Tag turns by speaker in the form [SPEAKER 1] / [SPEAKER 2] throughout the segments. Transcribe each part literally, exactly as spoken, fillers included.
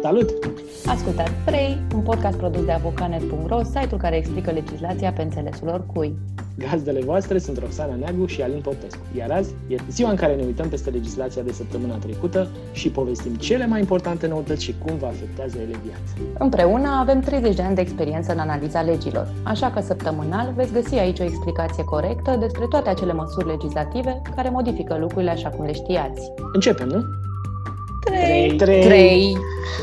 [SPEAKER 1] Salut!
[SPEAKER 2] Ascultați Trei, un podcast produs de avocanet punct ro, site-ul care explică legislația pe înțelesul oricui.
[SPEAKER 1] Gazdele voastre sunt Roxana Neagu și Alin Popescu, iar azi e ziua în care ne uităm peste legislația de săptămâna trecută și povestim cele mai importante noutăți și cum vă afectează ele viața.
[SPEAKER 2] Împreună avem treizeci de ani de experiență în analiza legilor, așa că săptămânal veți găsi aici o explicație corectă despre toate acele măsuri legislative care modifică lucrurile așa cum le știați.
[SPEAKER 1] Începem, nu?
[SPEAKER 2] Trei!
[SPEAKER 1] Trei!
[SPEAKER 2] Trei!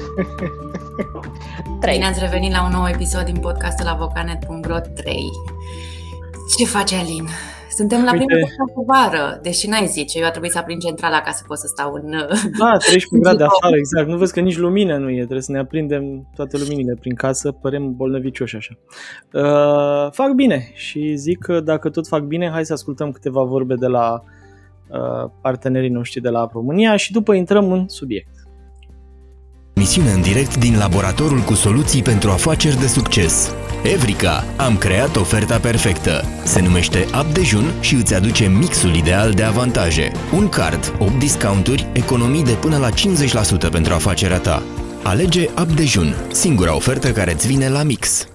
[SPEAKER 3] Bine ați revenit la un nou episod din podcastul avocanet punct ro trei. Ce face Alin? Suntem la primul de vară, deși n-ai zice, eu a trebuit să aprind centrala ca să pot să stau în...
[SPEAKER 4] Da, treisprezece grade afară, exact. Nu vezi că nici lumină nu e, trebuie să ne aprindem toate luminile prin casă, părem bolnăvicioși așa. Uh, fac bine și zic că dacă tot fac bine, hai să ascultăm câteva vorbe de la uh, partenerii noștri de la Apro România și după intrăm în subiect.
[SPEAKER 5] Misiune în direct din laboratorul cu soluții pentru afaceri de succes. Evrica, am creat oferta perfectă. Se numește App Dejun și îți aduce mixul ideal de avantaje. Un card, opt discounturi, economii de până la cincizeci la sută pentru afacerea ta. Alege App Dejun, singura ofertă care îți vine la mix.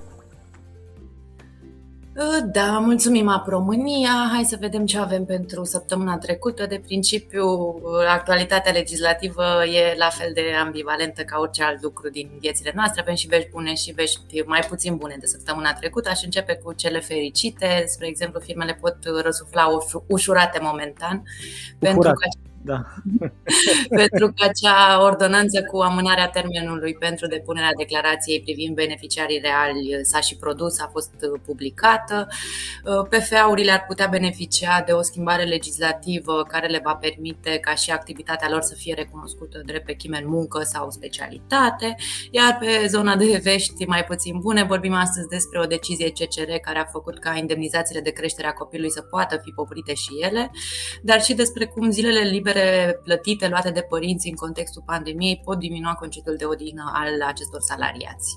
[SPEAKER 3] Da, mulțumim Apro România. Hai să vedem ce avem pentru săptămâna trecută. De principiu, actualitatea legislativă e la fel de ambivalentă ca orice alt lucru din viețile noastre. Avem și vești bune și vești mai puțin bune de săptămâna trecută. Aș începe cu cele fericite. Spre exemplu, firmele pot răsufla ușurate momentan pentru că
[SPEAKER 4] Da.
[SPEAKER 3] pentru că acea ordonanță cu amânarea termenului pentru depunerea declarației privind beneficiarii reali s-a și produs, a fost publicată. P F A-urile ar putea beneficia de o schimbare legislativă care le va permite ca și activitatea lor să fie recunoscută drept vechime în muncă sau specialitate. Iar pe zona de vești mai puțin bune, vorbim astăzi despre o decizie C C R care a făcut ca indemnizațiile de creștere a copilului să poată fi poprite și ele, dar și despre cum zilele libere plătite luate de părinți în contextul pandemiei pot diminua concediul de odihnă al acestor salariați.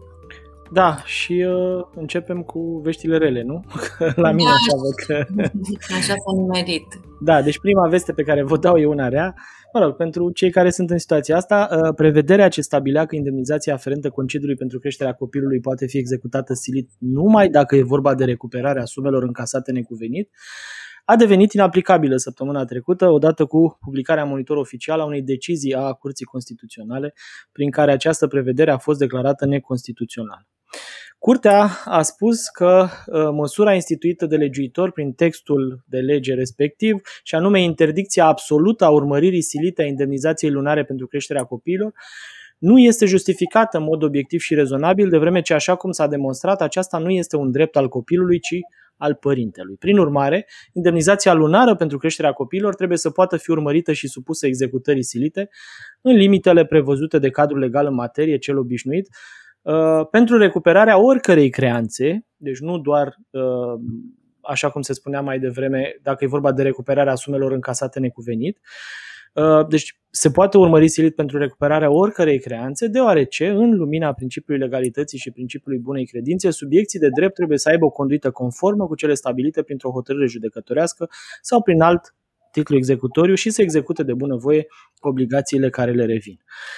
[SPEAKER 4] Da, și uh, începem cu veștile rele, nu? La mine
[SPEAKER 3] da,
[SPEAKER 4] așa văd că...
[SPEAKER 3] Așa s-a nimerit.
[SPEAKER 4] Da, deci prima veste pe care vă dau e una rea. Mă rog, pentru cei care sunt în situația asta, uh, prevederea ce stabilea că indemnizația aferentă concediului pentru creșterea copilului poate fi executată silit numai dacă e vorba de recuperarea sumelor încasate necuvenit, a devenit inaplicabilă săptămâna trecută, odată cu publicarea monitor oficial a unei decizii a Curții Constituționale, prin care această prevedere a fost declarată neconstituțională. Curtea a spus că uh, măsura instituită de legiuitor prin textul de lege respectiv, și anume interdicția absolută a urmăririi silite a indemnizației lunare pentru creșterea copiilor, nu este justificată în mod obiectiv și rezonabil, de vreme ce, așa cum s-a demonstrat, aceasta nu este un drept al copilului, ci al părintelui. Prin urmare, indemnizația lunară pentru creșterea copiilor trebuie să poată fi urmărită și supusă executării silite în limitele prevăzute de cadrul legal în materie, cel obișnuit, pentru recuperarea oricărei creanțe, deci nu doar, așa cum se spunea mai devreme, dacă e vorba de recuperarea sumelor încasate necuvenit. Deci se poate urmări silit pentru recuperarea oricărei creanțe, deoarece, în lumina principiului legalității și principiului bunei credințe, subiecții de drept trebuie să aibă o conduită conformă cu cele stabilite printr-o hotărâre judecătorească sau prin alt titlu executoriu și să execute de bunăvoie obligațiile care le revin.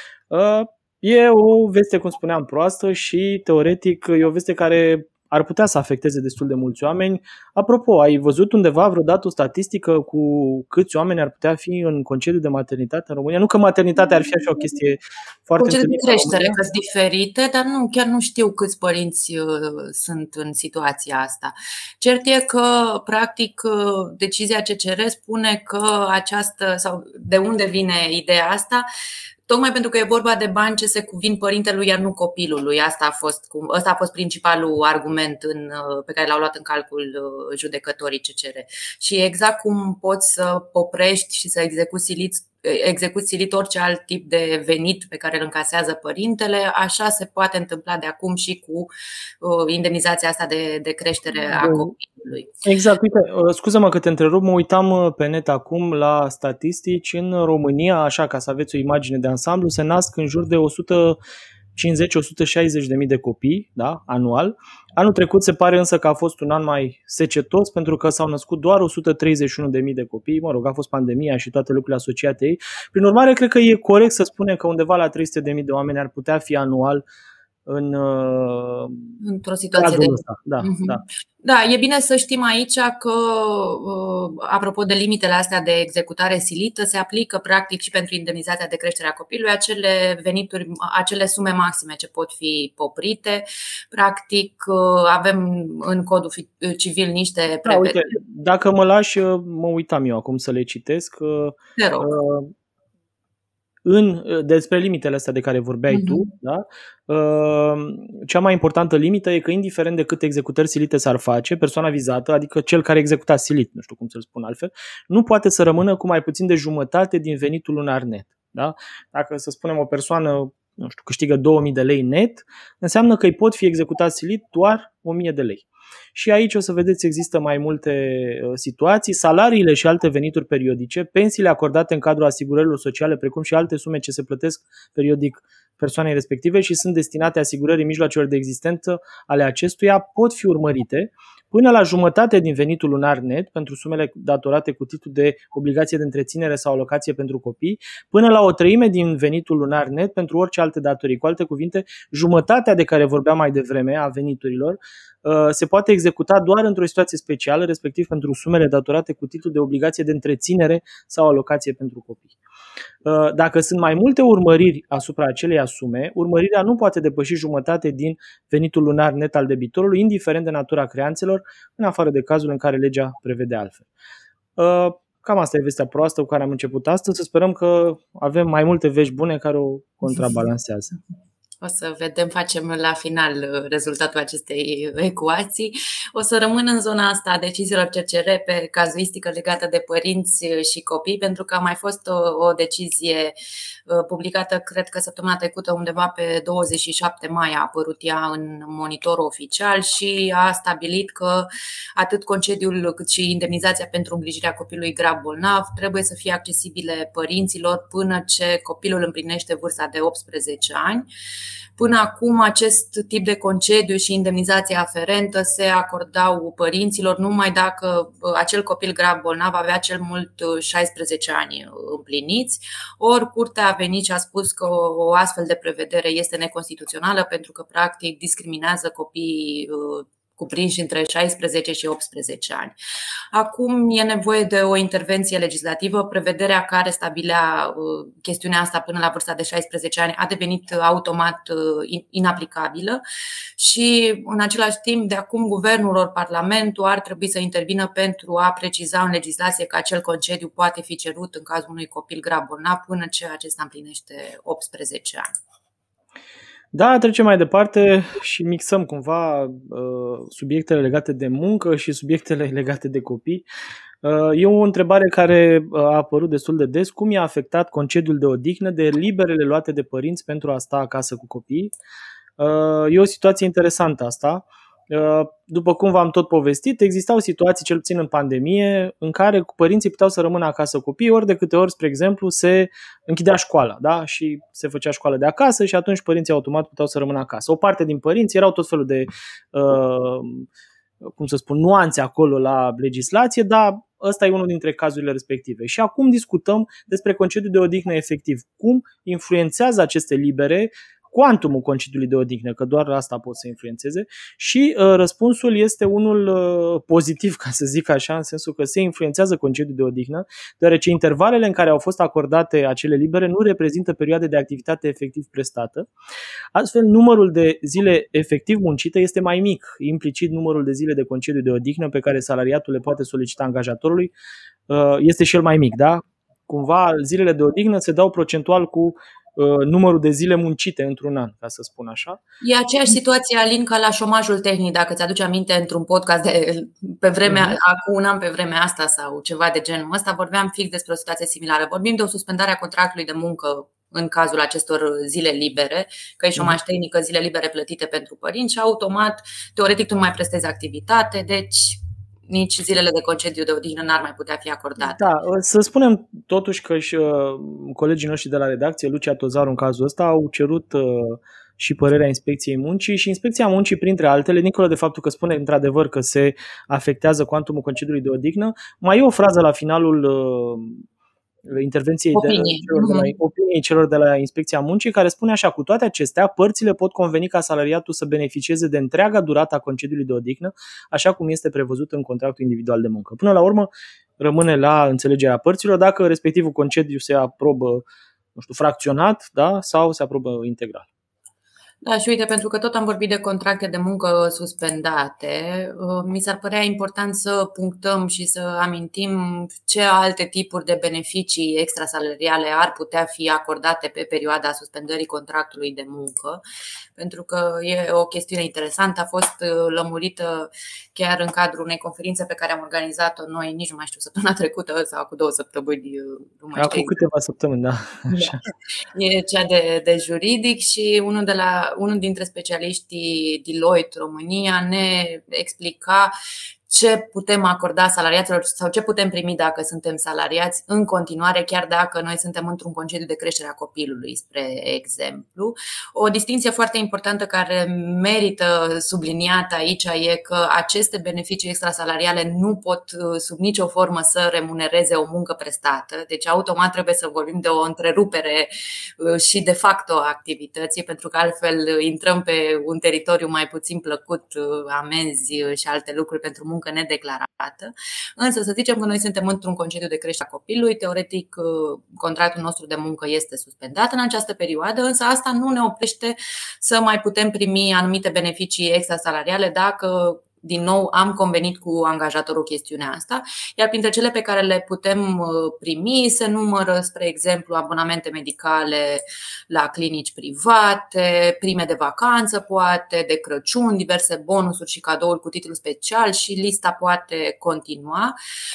[SPEAKER 4] E o veste, cum spuneam, proastă și, teoretic, e o veste care ar putea să afecteze destul de mulți oameni. Apropo, ai văzut undeva vreodată o statistică cu câți oameni ar putea fi în concediu de maternitate în România? Nu că maternitatea ar fi așa o chestie foarte...
[SPEAKER 3] Concediu de creștere, că sunt diferite, dar nu, chiar nu știu câți părinți uh, sunt în situația asta. Cert e că, practic, uh, decizia C C R spune că această, sau de unde vine ideea asta, tocmai pentru că e vorba de bani ce se cuvin părintelui, iar nu copilului. Asta a fost, ăsta a fost principalul argument în, pe care l-au luat în calcul judecătorii C C R. Și exact cum poți să poprești și să execuți silit, execuți silit orice alt tip de venit pe care îl încasează părintele, așa se poate întâmpla de acum și cu indemnizația asta de, de creștere a copilului.
[SPEAKER 4] Exact, uite, scuză-mă că te întrerup, mă uitam pe net acum la statistici. În România, așa ca să aveți o imagine de ansamblu, se nasc în jur de o sută cincizeci - o sută șaizeci de mii de copii, da, anual. Anul trecut se pare însă că a fost un an mai secetos pentru că s-au născut doar o sută treizeci și unu de mii de copii. Mă rog, a fost pandemia și toate lucrurile asociate ei. Prin urmare, cred că e corect să spunem că undeva la trei sute de mii de oameni ar putea fi anual în
[SPEAKER 3] într-o situație de
[SPEAKER 4] ăsta. Da,
[SPEAKER 3] uh-huh.
[SPEAKER 4] da.
[SPEAKER 3] Da, e bine să știm aici că, apropo de limitele astea de executare silită, se aplică practic și pentru indemnizația de creștere a copilului acele venituri, acele sume maxime ce pot fi poprite. Practic avem în codul civil niște prevederi.
[SPEAKER 4] Da, uite, dacă mă lași, mă uitam eu acum să le citesc.
[SPEAKER 3] Te rog.
[SPEAKER 4] În, despre limitele astea de care vorbeai uh-huh. tu, da? Cea mai importantă limită e că indiferent de câte executări silite s-ar face, persoana vizată, adică cel care executa silit, nu știu cum să-l spun altfel, nu poate să rămână cu mai puțin de jumătate din venitul lunar net. Da? Dacă, să spunem, o persoană, nu știu, câștigă două mii de lei net, înseamnă că îi pot fi executat silit doar o mie de lei. Și aici o să vedeți, există mai multe situații, salariile și alte venituri periodice, pensiile acordate în cadrul asigurărilor sociale, precum și alte sume ce se plătesc periodic persoanei respective și sunt destinate asigurării mijloacelor de existență ale acestuia, pot fi urmărite până la jumătate din venitul lunar net pentru sumele datorate cu titlu de obligație de întreținere sau alocație pentru copii, până la o treime din venitul lunar net pentru orice alte datorii. Cu alte cuvinte, jumătatea de care vorbeam mai devreme a veniturilor se poate executa doar într-o situație specială, respectiv pentru sumele datorate cu titlu de obligație de întreținere sau alocație pentru copii. Dacă sunt mai multe urmăriri asupra acelei sume, urmărirea nu poate depăși jumătate din venitul lunar net al debitorului, indiferent de natura creanțelor, în afară de cazul în care legea prevede altfel. Cam asta e vestea proastă cu care am început astăzi. Să sperăm că avem mai multe vești bune care o contrabalansează.
[SPEAKER 3] O să vedem, facem la final rezultatul acestei ecuații. O să rămân în zona asta a deciziilor C C R pe cazuistică legată de părinți și copii, pentru că a mai fost o, o decizie publicată, cred că săptămâna trecută, undeva pe douăzeci și șapte mai a apărut ea în monitorul oficial și a stabilit că atât concediul cât și indemnizația pentru îngrijirea copilului grav bolnav trebuie să fie accesibile părinților până ce copilul împlinește vârsta de optsprezece ani. Până acum, acest tip de concediu și indemnizația aferentă se acordau părinților numai dacă acel copil grav bolnav avea cel mult șaisprezece ani împliniți. Ori Curtea a venit și a spus că o astfel de prevedere este neconstituțională pentru că practic discriminează copiii cuprinși între șaisprezece și optsprezece ani. Acum e nevoie de o intervenție legislativă. Prevederea care stabilea chestiunea asta până la vârsta de șaisprezece ani a devenit automat inaplicabilă și în același timp de acum guvernul ori parlamentul ar trebui să intervină pentru a preciza în legislație că acel concediu poate fi cerut în cazul unui copil grav bolnav până ce acesta împlinește optsprezece ani.
[SPEAKER 4] Da, trecem mai departe și mixăm cumva uh, subiectele legate de muncă și subiectele legate de copii. Uh, e o întrebare care a apărut destul de des. Cum i-a afectat concediul de odihnă de liberele luate de părinți pentru a sta acasă cu copiii? Uh, e o situație interesantă asta. După cum v-am tot povestit, existau situații, cel puțin în pandemie, în care părinții puteau să rămână acasă copiii, ori de câte ori, spre exemplu, se închidea școala, da? Și se făcea școală de acasă și atunci părinții automat puteau să rămână acasă. O parte din părinți erau tot felul de, uh, cum să spun, nuanțe acolo la legislație, dar ăsta e unul dintre cazurile respective. Și acum discutăm despre concediul de odihnă efectiv. Cum influențează aceste libere cuantumul concediului de odihnă, că doar asta pot să influențeze și uh, răspunsul este unul uh, pozitiv, ca să zic așa, în sensul că se influențează concediul de odihnă, deoarece intervalele în care au fost acordate acele libere nu reprezintă perioade de activitate efectiv prestată. Astfel, numărul de zile efectiv muncite este mai mic, implicit numărul de zile de concediu de odihnă pe care salariatul le poate solicita angajatorului uh, este și el mai mic, da? Cumva zilele de odihnă se dau procentual cu numărul de zile muncite într-un an, ca să spun așa.
[SPEAKER 3] E aceeași situație, Alin, ca la șomajul tehnic, dacă ți-aduci aminte într-un podcast de pe vremea, uh-huh. acum un an pe vremea asta sau ceva de genul ăsta, vorbeam fix despre o situație similară. Vorbim de o suspendare a contractului de muncă în cazul acestor zile libere, că e șomaj tehnică, zile libere plătite pentru părinți și automat, teoretic, tu nu mai prestezi activitate, deci nici zilele de concediu de odihnă n-ar mai putea fi acordate.
[SPEAKER 4] Da, să spunem totuși că și uh, colegii noștri de la redacție, Lucia Tozaru în cazul ăsta, au cerut uh, și părerea Inspecției Muncii și Inspecția Muncii, printre altele, dincolo de faptul că spune într-adevăr că se afectează cuantumul concediului de odihnă, mai e o frază la finalul uh, intervenției
[SPEAKER 3] Opinii.
[SPEAKER 4] de, celor de la, opiniei celor de la Inspecția Muncii, care spune așa: cu toate acestea, părțile pot conveni ca salariatul să beneficieze de întreaga durată a concediului de odihnă, așa cum este prevăzut în contractul individual de muncă. Până la urmă, rămâne la înțelegerea părților dacă respectivul concediu se aprobă, nu știu, fracționat, da, sau se aprobă integral.
[SPEAKER 3] Da, și uite, pentru că tot am vorbit de contracte de muncă suspendate, mi s-ar părea important să punctăm și să amintim ce alte tipuri de beneficii extrasalariale ar putea fi acordate pe perioada suspendării contractului de muncă, pentru că e o chestiune interesantă, a fost lămurită chiar în cadrul unei conferințe pe care am organizat-o noi, nici nu mai știu, săptămâna trecută sau cu două săptămâni. Nu mai știu.
[SPEAKER 4] Acum câteva săptămâni, da.
[SPEAKER 3] Așa. E cea de, de juridic și unul, de la, unul dintre specialiștii Deloitte România ne explica ce putem acorda salariaților sau ce putem primi dacă suntem salariați în continuare, chiar dacă noi suntem într-un concediu de creștere a copilului, spre exemplu. O distinție foarte importantă care merită subliniată aici e că aceste beneficii extrasalariale nu pot sub nicio formă să remunereze o muncă prestată, deci automat trebuie să vorbim de o întrerupere și de facto a activității, pentru că altfel intrăm pe un teritoriu mai puțin plăcut, amenzi și alte lucruri pentru muncă nedeclarată. Însă să zicem că noi suntem într-un concediu de creștere a copilului, teoretic contractul nostru de muncă este suspendat în această perioadă, însă asta nu ne oprește să mai putem primi anumite beneficii extrasalariale dacă din nou am convenit cu angajatorul chestiunea asta, iar printre cele pe care le putem primi se numără, spre exemplu, abonamente medicale la clinici private, prime de vacanță, poate, de Crăciun, diverse bonusuri și cadouri cu titlu special și lista poate continua.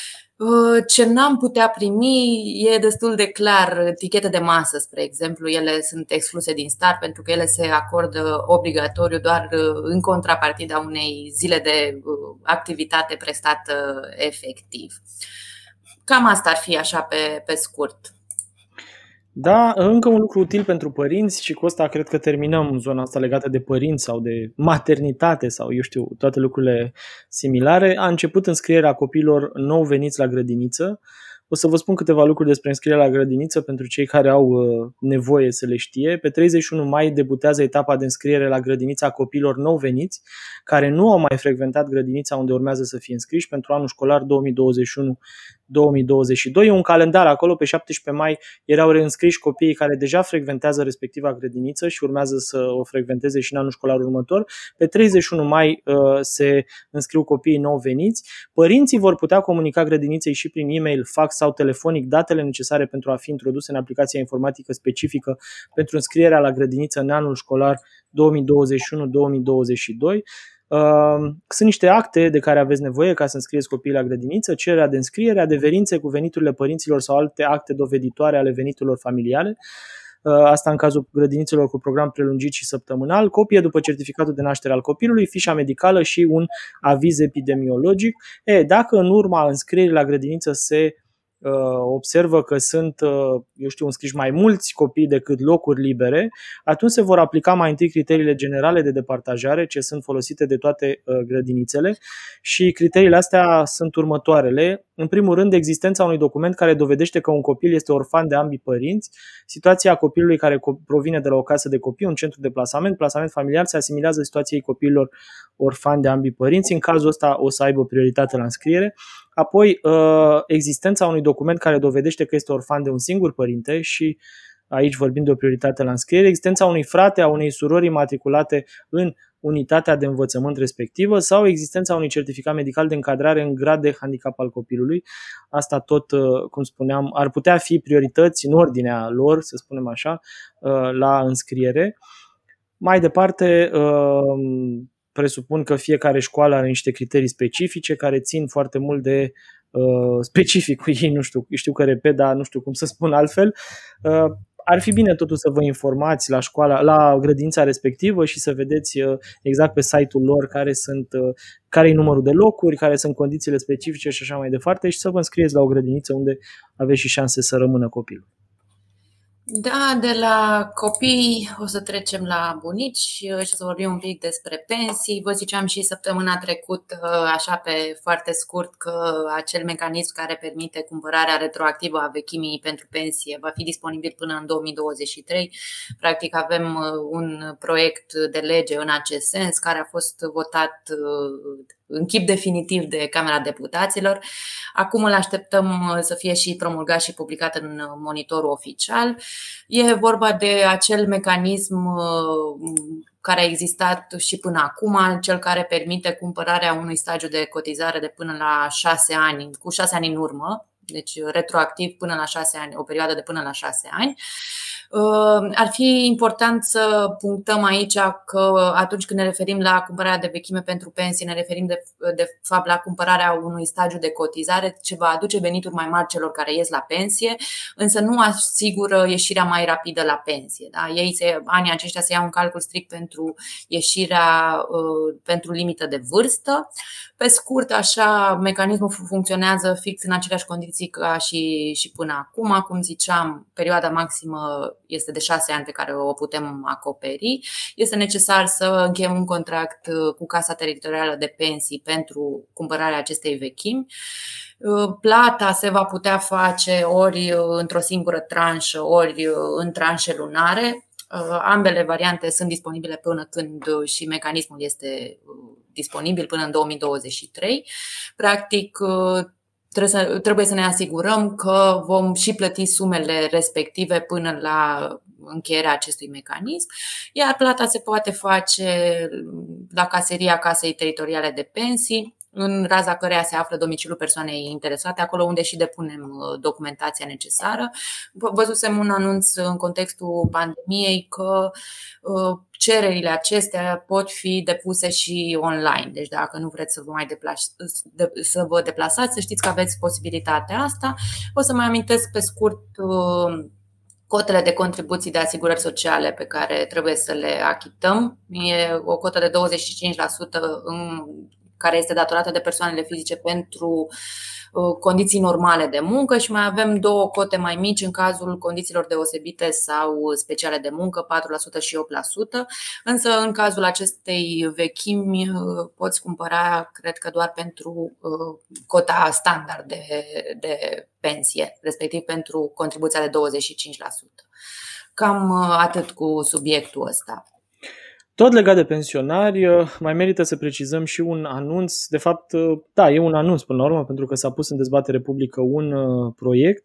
[SPEAKER 3] Ce n-am putea primi e destul de clar. Tichete de masă, spre exemplu, ele sunt excluse din start pentru că ele se acordă obligatoriu doar în contrapartida unei zile de activitate prestată efectiv. Cam asta ar fi așa pe, pe scurt.
[SPEAKER 4] Da, încă un lucru util pentru părinți și cu asta cred că terminăm zona asta legată de părinți sau de maternitate sau eu știu, toate lucrurile similare. A început înscrierea copiilor nou veniți la grădiniță. O să vă spun câteva lucruri despre înscrierea la grădiniță pentru cei care au nevoie să le știe. Pe treizeci și unu mai debutează etapa de înscriere la grădinița copiilor nou veniți care nu au mai frecventat grădinița unde urmează să fie înscriși pentru anul școlar două mii douăzeci și unu două mii douăzeci și doi. E un calendar acolo, pe șaptesprezece mai erau reînscriși copiii care deja frecventează respectiva grădiniță și urmează să o frecventeze și în anul școlar următor. Pe treizeci și unu mai uh, se înscriu copiii nou veniți. Părinții vor putea comunica grădiniței și prin e-mail, fax sau telefonic datele necesare pentru a fi introduse în aplicația informatică specifică pentru înscrierea la grădiniță în anul școlar două mii douăzeci și unu două mii douăzeci și doi. Sunt niște acte de care aveți nevoie ca să înscrieți copiii la grădiniță, cererea de înscriere, adeverințe cu veniturile părinților sau alte acte doveditoare ale veniturilor familiale. Asta în cazul grădinițelor cu program prelungit și săptămânal, copie după certificatul de naștere al copilului, fișa medicală și un aviz epidemiologic. E, dacă în urma înscrierii la grădiniță se observă că sunt, eu știu, înscriși mai mulți copii decât locuri libere, atunci se vor aplica mai întâi criteriile generale de departajare ce sunt folosite de toate grădinițele și criteriile astea sunt următoarele. În primul rând, existența unui document care dovedește că un copil este orfan de ambii părinți, situația copilului care provine de la o casă de copii, un centru de plasament, plasament familiar, se asimilează situației copiilor orfani de ambii părinți. În cazul ăsta o să aibă prioritate la înscriere. Apoi, existența unui document care dovedește că este orfan de un singur părinte și aici vorbim de o prioritate la înscriere, existența unui frate, a unei surori matriculate în unitatea de învățământ respectivă sau existența unui certificat medical de încadrare în grad de handicap al copilului. Asta tot, cum spuneam, ar putea fi priorități în ordinea lor, să spunem așa, la înscriere. Mai departe, presupun că fiecare școală are niște criterii specifice care țin foarte mult de uh, specificul ei, nu știu, știu că repet, dar nu știu cum să spun altfel. Uh, ar fi bine totuși să vă informați la școala, la grădința respectivă și să vedeți exact pe site-ul lor care sunt, care e numărul de locuri, care sunt condițiile specifice și așa mai departe și să vă înscrieți la o grădiniță unde aveți și șanse să rămână copilul.
[SPEAKER 3] Da, de la copii o să trecem la bunici și o să vorbim un pic despre pensii. Vă ziceam și săptămâna trecută, așa pe foarte scurt, că acel mecanism care permite cumpărarea retroactivă a vechimii pentru pensie va fi disponibil până în două mii douăzeci și trei. Practic avem un proiect de lege în acest sens care a fost votat în chip definitiv de Camera Deputaților. Acum îl așteptăm să fie și promulgat și publicat în monitorul oficial. E vorba de acel mecanism care a existat și până acum, cel care permite cumpărarea unui stagiu de cotizare de până la șase ani, cu șase ani în urmă, deci retroactiv până la șase ani, o perioadă de până la șase ani. Ar fi important să punctăm aici că atunci când ne referim la cumpărarea de vechime pentru pensii, ne referim de, de fapt la cumpărarea unui stagiu de cotizare ce va aduce venituri mai mari celor care ies la pensie, însă nu asigură ieșirea mai rapidă la pensie. Da? Ei se, anii aceștia se iau în calcul strict pentru ieșirea pentru limită de vârstă. Pe scurt, așa, mecanismul funcționează fix în aceleași condiții ca și, și până acum. Cum ziceam, perioada maximă este de șase ani pe care o putem acoperi. Este necesar să încheiem un contract cu Casa Teritorială de Pensii pentru cumpărarea acestei vechimi. Plata se va putea face ori într-o singură tranșă, ori în tranșe lunare. Ambele variante sunt disponibile până când și mecanismul este disponibil până în două mii douăzeci și trei. Practic, trebuie să ne asigurăm că vom și plăti sumele respective până la încheierea acestui mecanism, iar plata se poate face la caseria Casei Teritoriale de Pensii, în raza căreia se află domiciliul persoanei interesate, acolo unde și depunem documentația necesară. Văzusem un anunț în contextul pandemiei că cererile acestea pot fi depuse și online. Deci dacă nu vreți să vă mai deplasați, să vă deplasați, să știți că aveți posibilitatea asta. O să mai amintesc pe scurt cotele de contribuții de asigurări sociale pe care trebuie să le achităm. E o cotă de douăzeci și cinci la sută în care este datorată de persoanele fizice pentru condiții normale de muncă și mai avem două cote mai mici în cazul condițiilor deosebite sau speciale de muncă, patru la sută și opt la sută. Însă în cazul acestei vechimi poți cumpăra, cred că doar pentru cota standard de, de pensie, respectiv pentru contribuția de douăzeci și cinci la sută. Cam atât cu subiectul ăsta.
[SPEAKER 4] Tot legat de pensionari, mai merită să precizăm și un anunț. De fapt, da, e un anunț până la urmă, pentru că s-a pus în dezbatere publică un proiect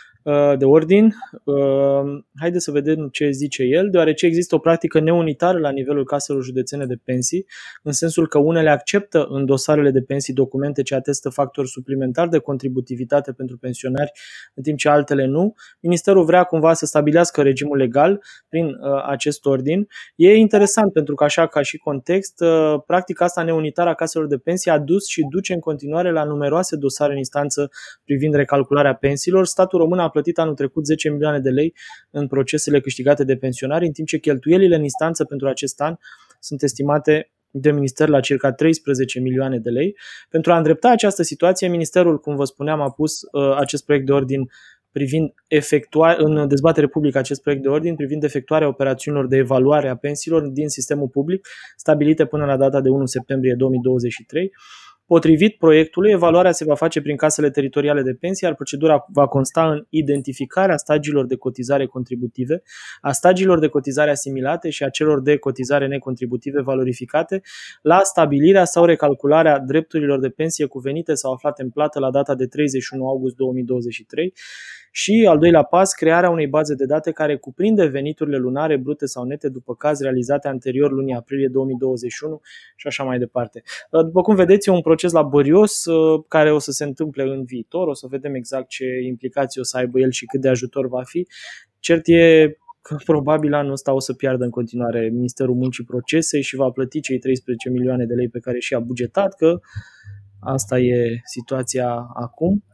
[SPEAKER 4] de ordin. Haideți să vedem ce zice el, deoarece există o practică neunitară la nivelul caselor județene de pensii, în sensul că unele acceptă în dosarele de pensii documente ce atestă factori suplimentari de contributivitate pentru pensionari, în timp ce altele nu. Ministerul vrea cumva să stabilească regimul legal prin acest ordin. E interesant pentru că, așa ca și context, practica asta neunitară a caselor de pensii a dus și duce în continuare la numeroase dosare în instanță privind recalcularea pensiilor. Statul român a plătit anul trecut zece milioane de lei în procesele câștigate de pensionari, în timp ce cheltuielile în instanță pentru acest an sunt estimate de minister la circa treisprezece milioane de lei. Pentru a îndrepta această situație, ministerul, cum vă spuneam, a pus uh, acest proiect de ordin privind efectua- în dezbatere publică acest proiect de ordin privind efectuarea operațiunilor de evaluare a pensiilor din sistemul public stabilite până la data de unu septembrie două mii douăzeci și trei. Potrivit proiectului, evaluarea se va face prin casele teritoriale de pensii, iar procedura va consta în identificarea stagiilor de cotizare contributive, a stagiilor de cotizare asimilate și a celor de cotizare necontributive valorificate, la stabilirea sau recalcularea drepturilor de pensie cuvenite sau aflate în plată la data de treizeci și unu august două mii douăzeci și trei. Și, al doilea pas, crearea unei baze de date care cuprinde veniturile lunare, brute sau nete, după caz realizate anterior lunii aprilie două mii douăzeci și unu și așa mai departe. După cum vedeți, e un proces laborios care o să se întâmple în viitor, o să vedem exact ce implicații o să aibă el și cât de ajutor va fi. Cert e că probabil anul ăsta o să piardă în continuare Ministerul Muncii procese și va plăti cei treisprezece milioane de lei pe care și-a bugetat, că asta e situația acum.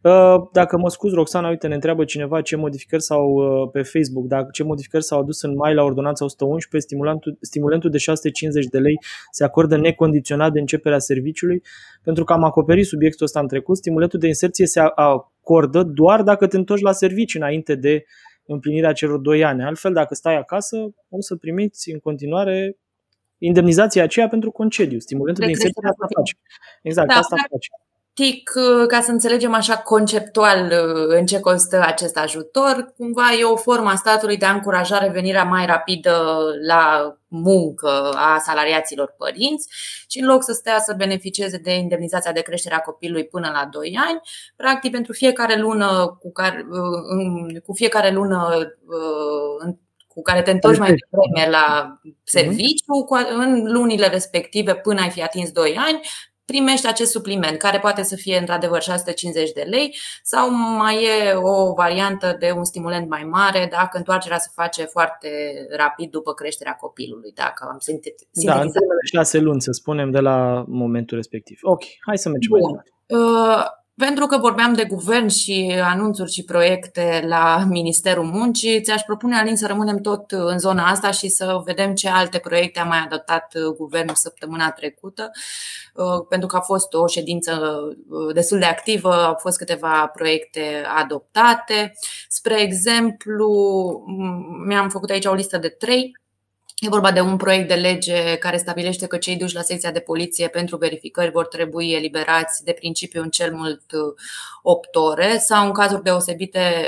[SPEAKER 4] Dacă mă scuz, Roxana, uite, ne întreabă cineva ce modificări s-au pe Facebook, dacă ce modificări s-au adus în mai la ordonanța o sută unsprezece, stimulentul, stimulentul de șase sute cincizeci de lei se acordă necondiționat de începerea serviciului. Pentru că am acoperit subiectul ăsta în trecut, stimulentul de inserție se acordă doar dacă te întorci la serviciu înainte de împlinirea celor doi ani. Altfel, dacă stai acasă, o să primiți în continuare indemnizația aceea pentru concediu. Stimulentul de, de inserție asta face. Exact, da, asta face.
[SPEAKER 3] Practic, ca să înțelegem așa conceptual în ce constă acest ajutor, cumva e o formă a statului de a încuraja revenirea mai rapidă la muncă a salariaților părinți și în loc să stea să beneficieze de indemnizația de creștere a copilului până la doi ani, practic pentru fiecare lună cu care, cu fiecare lună cu care te întorci mai devreme la serviciu, în lunile respective până ai fi atins doi ani, primești acest supliment, care poate să fie într-adevăr șase sute cincizeci de lei sau mai e o variantă de un stimulent mai mare dacă întoarcerea se face foarte rapid după creșterea copilului, dacă am sintetizat.
[SPEAKER 4] Da, în primele șase luni, să spunem, de la momentul respectiv. Ok, hai să mergem mai departe.
[SPEAKER 3] Uh, Pentru că vorbeam de guvern și anunțuri și proiecte la Ministerul Muncii, ți-aș propune, Alin, să rămânem tot în zona asta și să vedem ce alte proiecte a mai adoptat guvernul săptămâna trecută, pentru că a fost o ședință destul de activă, au fost câteva proiecte adoptate. Spre exemplu, mi-am făcut aici o listă de trei. E vorba de un proiect de lege care stabilește că cei duși la secția de poliție pentru verificări vor trebui eliberați de principiu în cel mult opt ore sau în cazuri deosebite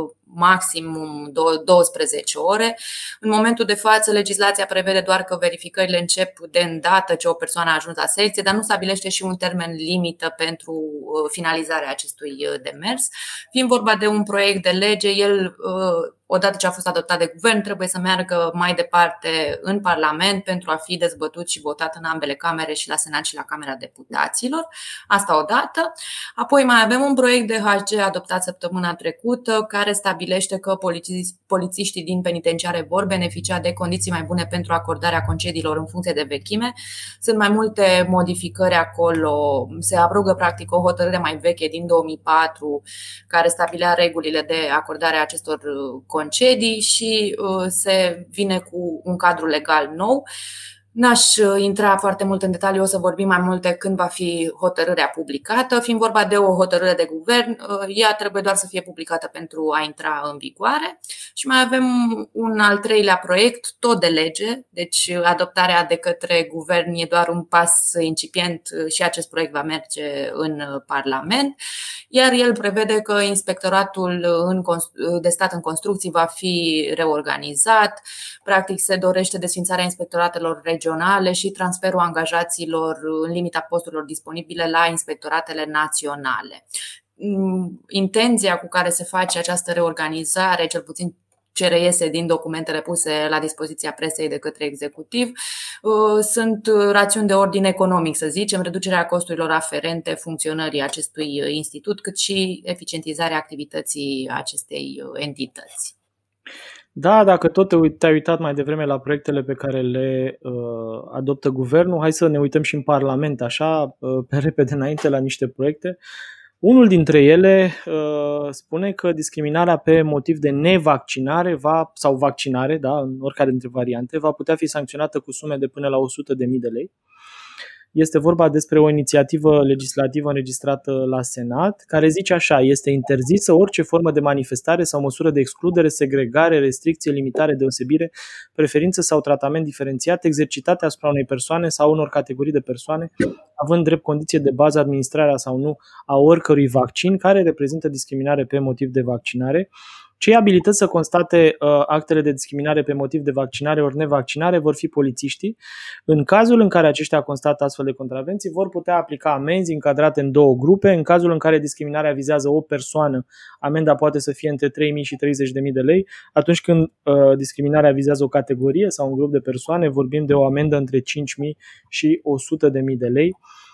[SPEAKER 3] maximum douăsprezece ore. În momentul de față, legislația prevede doar că verificările încep de îndată ce o persoană a ajuns la secție, dar nu stabilește și un termen limită pentru finalizarea acestui demers. Fiind vorba de un proiect de lege, el, odată ce a fost adoptat de guvern, trebuie să meargă mai departe în Parlament pentru a fi dezbătut și votat în ambele camere, și la Senat și la Camera Deputaților. Asta odată. Apoi mai avem un proiect de H G adoptat săptămâna trecută care stabilește că polițiștii din penitenciare vor beneficia de condiții mai bune pentru acordarea concediilor în funcție de vechime. Sunt mai multe modificări acolo. Se abrogă practic o hotărâre mai veche din două mii patru care stabilea regulile de acordare a acestor concedii și se vine cu un cadru legal nou. N-aș intra foarte mult în detaliu, o să vorbim mai multe când va fi hotărârea publicată. Fiind vorba de o hotărâre de guvern, ea trebuie doar să fie publicată pentru a intra în vigoare. Și mai avem un al treilea proiect, tot de lege, deci adoptarea de către guvern e doar un pas incipient și acest proiect va merge în Parlament. Iar el prevede că Inspectoratul de Stat în Construcții va fi reorganizat. Practic se dorește desființarea inspectoratelor regionale și transferul angajaților în limita posturilor disponibile la inspectoratele naționale. Intenția cu care se face această reorganizare, cel puțin ce reiese din documentele puse la dispoziția presei de către executiv, sunt rațiuni de ordin economic, să zicem, reducerea costurilor aferente funcționării acestui institut, cât și eficientizarea activității acestei entități.
[SPEAKER 4] Da, dacă tot te-ai uitat mai devreme la proiectele pe care le uh, adoptă guvernul, hai să ne uităm și în Parlament, așa, uh, pe repede înainte la niște proiecte. Unul dintre ele uh, spune că discriminarea pe motiv de nevaccinare va, sau vaccinare, da, în oricare dintre variante, va putea fi sancționată cu sume de până la o sută de mii de lei. Este vorba despre o inițiativă legislativă înregistrată la Senat, care zice așa: este interzisă orice formă de manifestare sau măsură de excludere, segregare, restricție, limitare, deosebire, preferință sau tratament diferențiat exercitate asupra unei persoane sau unor categorii de persoane, având drept condiție de bază administrarea sau nu a oricărui vaccin care reprezintă discriminare pe motiv de vaccinare. Cei abilități să constate uh, actele de discriminare pe motiv de vaccinare ori nevaccinare vor fi polițiștii. În cazul în care aceștia constată astfel de contravenții, vor putea aplica amenzi încadrate în două grupe. În cazul în care discriminarea vizează o persoană, amenda poate să fie între trei mii și treizeci de mii de lei. Atunci când uh, discriminarea vizează o categorie sau un grup de persoane, vorbim de o amendă între cinci mii și o sută de mii de lei.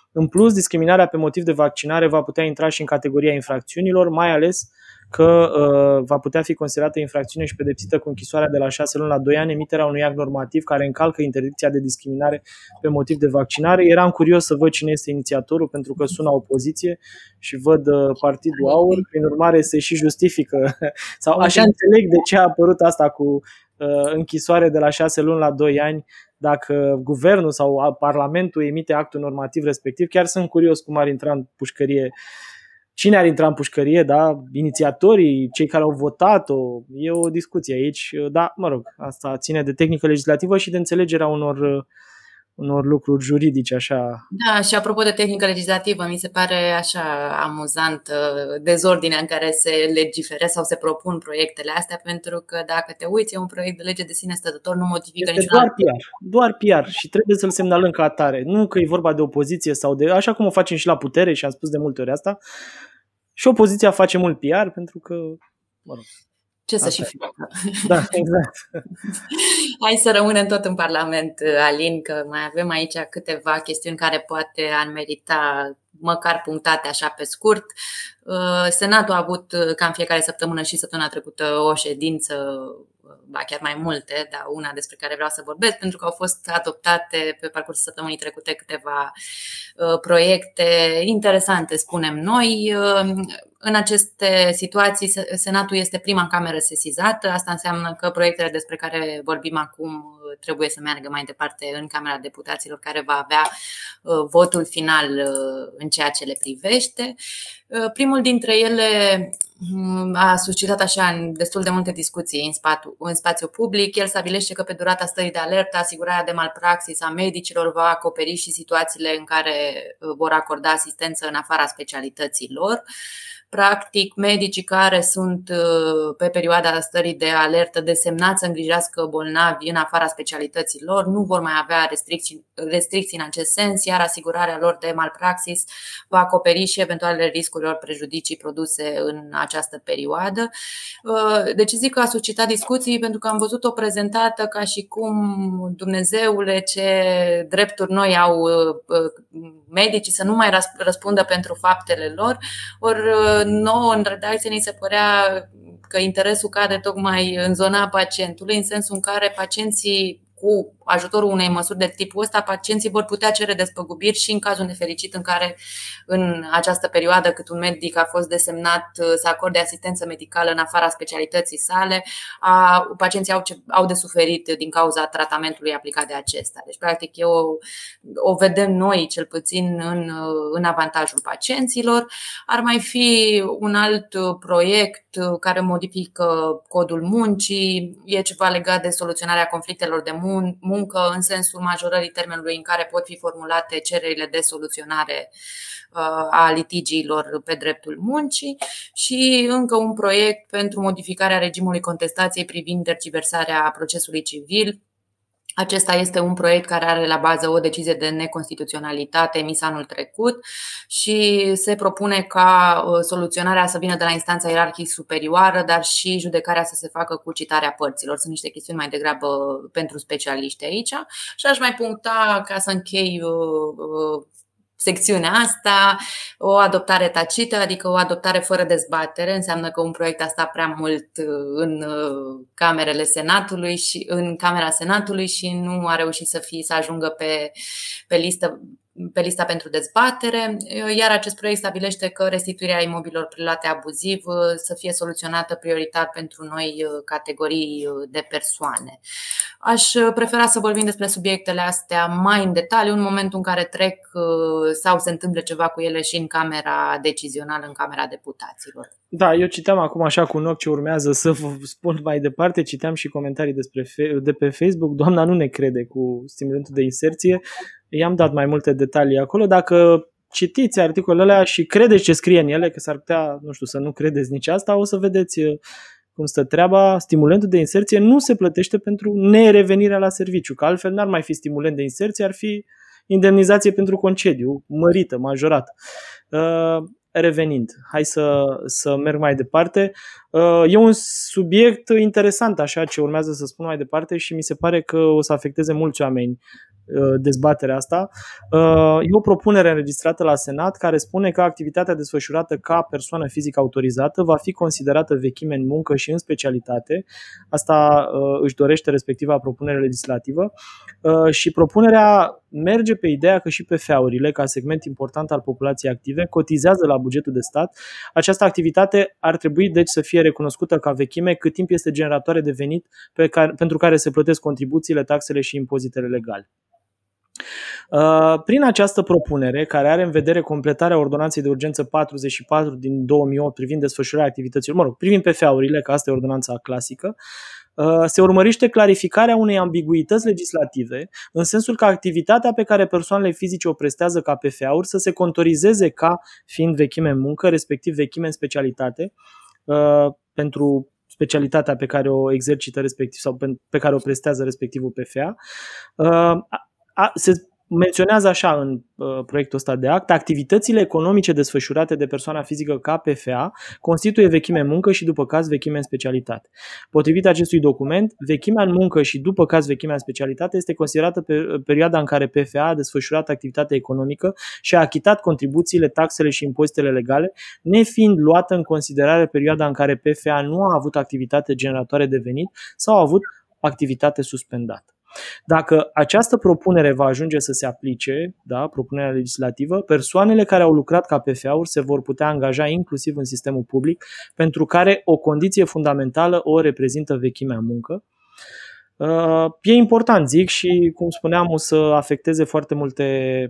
[SPEAKER 4] În plus, discriminarea pe motiv de vaccinare va putea intra și în categoria infracțiunilor, mai ales că uh, va putea fi considerată infracțiune și pedepsită cu închisoarea de la șase luni la doi ani emiterea unui act normativ care încalcă interdicția de discriminare pe motiv de vaccinare. Eram curios să văd cine este inițiatorul, pentru că sună opoziție și văd uh, Partidul Aur, prin urmare se și justifică sau așa înțeleg de ce a apărut asta cu uh, închisoare de la șase luni la doi ani dacă guvernul sau parlamentul emite actul normativ respectiv. Chiar sunt curios cum ar intra în pușcărie. Cine ar intra în pușcărie, da? Inițiatorii, cei care au votat-o, e o discuție aici, da, mă rog, asta ține de tehnică legislativă și de înțelegerea unor, unor lucruri juridice, așa.
[SPEAKER 3] Da, și apropo de tehnică legislativă, mi se pare așa amuzant dezordinea în care se legiferează sau se propun proiectele astea, pentru că dacă te uiți, e un proiect de lege de sine stătător, nu modifică
[SPEAKER 4] este
[SPEAKER 3] niciun
[SPEAKER 4] doar
[SPEAKER 3] alt.
[SPEAKER 4] P R, doar P R și trebuie să-l semnalăm ca atare. Nu că e vorba de opoziție sau de, așa cum o facem și la putere și am spus de multe ori asta, și opoziția face mult P R pentru că, mă rog,
[SPEAKER 3] ce să și facă.
[SPEAKER 4] Da, exact.
[SPEAKER 3] Hai să rămânem tot în Parlament, Alin, că mai avem aici câteva chestiuni care poate ar merita măcar punctate așa pe scurt. Senatul a avut ca în fiecare săptămână și săptămâna trecută o ședință, ba chiar mai multe, dar una despre care vreau să vorbesc, pentru că au fost adoptate pe parcursul săptămânii trecute câteva proiecte interesante, spunem noi. În aceste situații, Senatul este prima cameră sesizată. Asta înseamnă că proiectele despre care vorbim acum trebuie să meargă mai departe în Camera Deputaților, care va avea votul final în ceea ce le privește. Primul dintre ele a suscitat așa destul de multe discuții în, spatu, în spațiu public. El stabilește că pe durata stării de alertă, asigurarea de malpraxis a medicilor va acoperi și situațiile în care vor acorda asistență în afara specialității lor. Practic, medicii care sunt pe perioada stării de alertă desemnați să îngrijească bolnavi în afara specialității lor nu vor mai avea restricții, restricții în acest sens, iar asigurarea lor de malpraxis va acoperi și eventualele riscuri ori prejudicii produse în această perioadă. Deci zic că a suscitat discuții pentru că am văzut-o prezentată ca și cum, Dumnezeule, ce drepturi noi au medicii să nu mai răspundă pentru faptele lor. Ori nouă în redacție ni se părea că interesul cade tocmai în zona pacientului, în sensul în care pacienții, cu ajutorul unei măsuri de tipul ăsta, pacienții vor putea cere despăgubiri și în cazul nefericit în care în această perioadă cât un medic a fost desemnat să acorde asistență medicală în afara specialității sale, a, pacienții au, au de suferit din cauza tratamentului aplicat de acesta. Deci, practic, e o, o vedem noi, cel puțin, în, în avantajul pacienților. Ar mai fi un alt proiect care modifică codul muncii, e ceva legat de soluționarea conflictelor de muncă, muncă în sensul majorării termenului în care pot fi formulate cererile de soluționare a litigiilor pe dreptul muncii și încă un proiect pentru modificarea regimului contestației privind tergiversarea procesului civil. Acesta este un proiect care are la bază o decizie de neconstituționalitate emisă anul trecut și se propune ca soluționarea să vină de la instanța ierarhic superioară, dar și judecarea să se facă cu citarea părților. Sunt niște chestiuni mai degrabă pentru specialiști aici. Și aș mai puncta, ca să închei secțiunea asta, o adoptare tacită, adică o adoptare fără dezbatere. Înseamnă că un proiect a stat prea mult în camerele Senatului și în Camera Senatului și nu a reușit să fie să ajungă pe, pe listă pe lista pentru dezbatere, iar acest proiect stabilește că restituirea imobililor preluate abuziv să fie soluționată prioritar pentru noi categorii de persoane. Aș prefera să vorbim despre subiectele astea mai în detaliu în momentul în care trec sau se întâmplă ceva cu ele și în Camera Decizională, în Camera Deputaților.
[SPEAKER 4] Da, eu citeam acum așa cu un ochi ce urmează să vă spun mai departe, citeam și comentarii despre, de pe Facebook. Doamna nu ne crede cu stimulentul de inserție. I-am dat mai multe detalii acolo. Dacă citiți articolele alea și credeți ce scrie în ele, că s-ar putea, nu știu, să nu credeți nici asta, o să vedeți cum stă treaba. Stimulentul de inserție nu se plătește pentru nerevenirea la serviciu, că altfel n-ar mai fi stimulent de inserție, ar fi indemnizație pentru concediu, mărită, majorată. Uh, Revenind, hai să, să merg mai departe. E un subiect interesant, așa, ce urmează să spun mai departe și mi se pare că o să afecteze mulți oameni. dezbaterea asta. E o propunere înregistrată la Senat care spune că activitatea desfășurată ca persoană fizică autorizată va fi considerată vechime în muncă și în specialitate. Asta își dorește respectiva propunere legislativă și propunerea merge pe ideea că și P F A-urile, ca segment important al populației active, cotizează la bugetul de stat. Această activitate ar trebui deci să fie recunoscută ca vechime cât timp este generatoare de venit pe care, pentru care se plătesc contribuțiile, taxele și impozitele legale. Prin această propunere, care are în vedere completarea ordonanței de urgență patruzeci și patru din două mii opt privind desfășurarea activităților, mă rog, privind P F A-urile, că asta e ordonanța clasică, se urmărește clarificarea unei ambiguități legislative, în sensul că activitatea pe care persoanele fizice o prestează ca P F A-uri să se contorizeze ca fiind vechime în muncă, respectiv vechime în specialitate, pentru specialitatea pe care o exercită respectiv sau pe care o prestează respectivul P F A. Se menționează așa în uh, proiectul ăsta de act: activitățile economice desfășurate de persoana fizică ca P F A constituie vechime în muncă și după caz vechime în specialitate. Potrivit acestui document, vechimea în muncă și după caz vechimea în specialitate este considerată pe perioada în care P F A a desfășurat activitatea economică și a achitat contribuțiile, taxele și impozitele legale, nefiind luată în considerare perioada în care P F A nu a avut activitate generatoare de venit sau a avut activitate suspendată. Dacă această propunere va ajunge să se aplice, da, propunerea legislativă, persoanele care au lucrat ca P F A-uri se vor putea angaja inclusiv în sistemul public, pentru care o condiție fundamentală o reprezintă vechimea în muncă. E important, zic, și cum spuneam, o să afecteze foarte multe,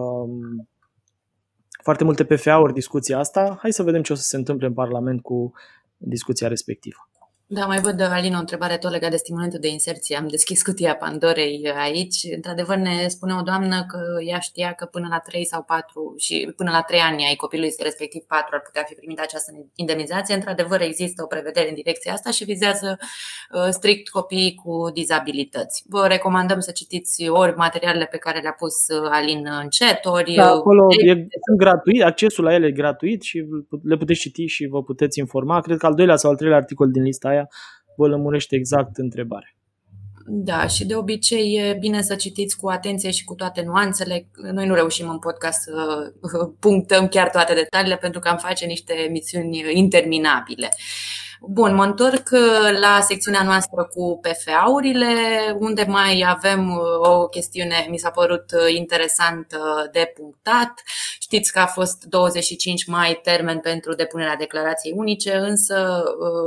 [SPEAKER 4] foarte multe P F A-uri discuția asta. Hai să vedem ce o să se întâmple în Parlament cu discuția respectivă.
[SPEAKER 3] Da, mai văd, Alin, o întrebare tot legată de stimulamentul de inserție. Am deschis cutia Pandorei aici. Într-adevăr, ne spune o doamnă că ea știa că până la trei sau patru și până la trei ani ai copilului, respectiv patru, ar putea fi primită această indemnizație. Într-adevăr, există o prevedere în direcția asta și vizează uh, strict copiii cu dizabilități. Vă recomandăm să citiți ori materialele pe care le-a pus Alin în chat, ori...
[SPEAKER 4] Da, acolo e gratuit, accesul la ele e gratuit și le puteți citi și vă puteți informa. Cred că al doilea sau al treilea articol din lista aia vă lămurește exact întrebarea.
[SPEAKER 3] Da, și de obicei e bine să citiți cu atenție și cu toate nuanțele. Noi nu reușim în podcast să punctăm chiar toate detaliile pentru că am face niște emisiuni interminabile. Bun, mă întorc la secțiunea noastră cu P F A-urile, unde mai avem o chestiune, mi s-a părut interesant de punctat. Știți că a fost douăzeci și cinci mai termen pentru depunerea declarației unice, însă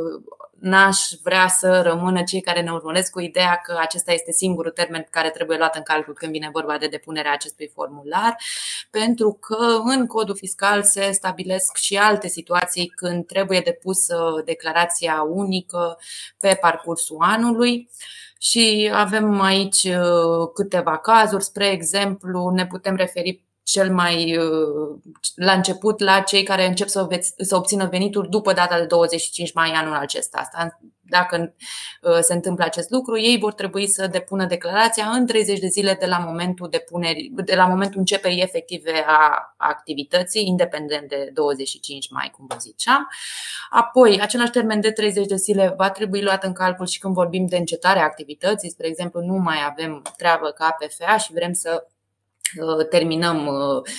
[SPEAKER 3] n-aș vrea să rămână cei care ne urmăresc cu ideea că acesta este singurul termen care trebuie luat în calcul când vine vorba de depunerea acestui formular, pentru că în codul fiscal se stabilesc și alte situații când trebuie depusă declarația unică pe parcursul anului. Și avem aici câteva cazuri, spre exemplu, ne putem referi cel mai la început la cei care încep să, veți, să obțină venituri după data de douăzeci și cinci mai anul acesta. Asta, dacă se întâmplă acest lucru, ei vor trebui să depună declarația în treizeci de zile de la momentul depunerii, de la momentul începerii efective a activității, independent de douăzeci și cinci mai, cum vă ziceam. Apoi, același termen de treizeci de zile va trebui luat în calcul și când vorbim de încetarea activității. Spre exemplu, nu mai avem treabă ca P F A și vrem să terminăm,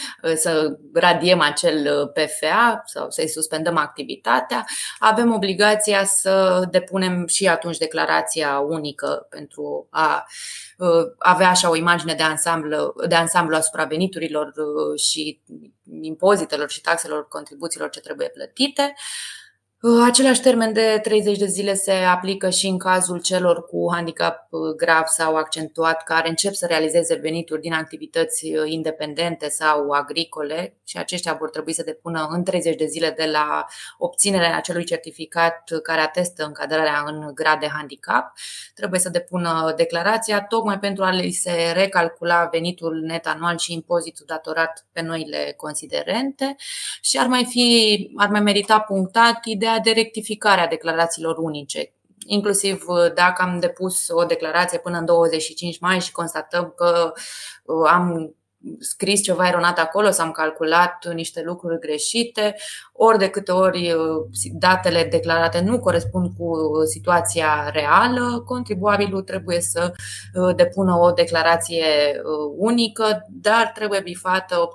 [SPEAKER 3] să radiem acel P F A sau să-i suspendăm activitatea, avem obligația să depunem și atunci declarația unică pentru a avea așa o imagine de ansamblu, de ansamblu asupra veniturilor și impozitelor și taxelor, contribuțiilor ce trebuie plătite. Același termen de treizeci de zile se aplică și în cazul celor cu handicap grav sau accentuat care încep să realizeze venituri din activități independente sau agricole și aceștia vor trebui să depună în treizeci de zile de la obținerea acelui certificat care atestă încadrarea în grad de handicap. Trebuie să depună declarația tocmai pentru a li se recalcula venitul net anual și impozitul datorat pe noile considerente și ar mai fi, ar mai merita punctat ideea de rectificare a declarațiilor unice, inclusiv dacă am depus o declarație până în douăzeci și cinci mai și constatăm că am scris ceva eronat acolo, s-am calculat niște lucruri greșite, ori de câte ori datele declarate nu corespund cu situația reală, contribuabilul trebuie să depună o declarație unică, dar trebuie bifată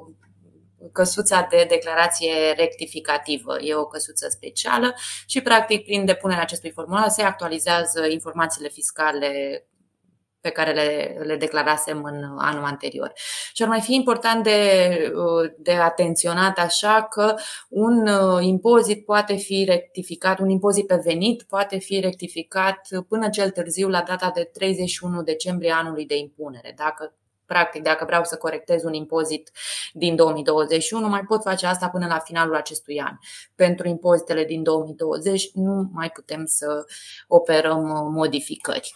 [SPEAKER 3] căsuța de declarație rectificativă. E o căsuță specială și, practic, prin depunerea acestui formular se actualizează informațiile fiscale pe care le, le declarasem în anul anterior. Și ar mai fi important de, de atenționat așa că un impozit poate fi rectificat, un impozit pe venit poate fi rectificat până cel târziu la data de treizeci și unu decembrie anului de impunere. Dacă Practic, dacă vreau să corectez un impozit din două mii douăzeci și unu, mai pot face asta până la finalul acestui an. Pentru impozitele din două mii douăzeci nu mai putem să operăm modificări.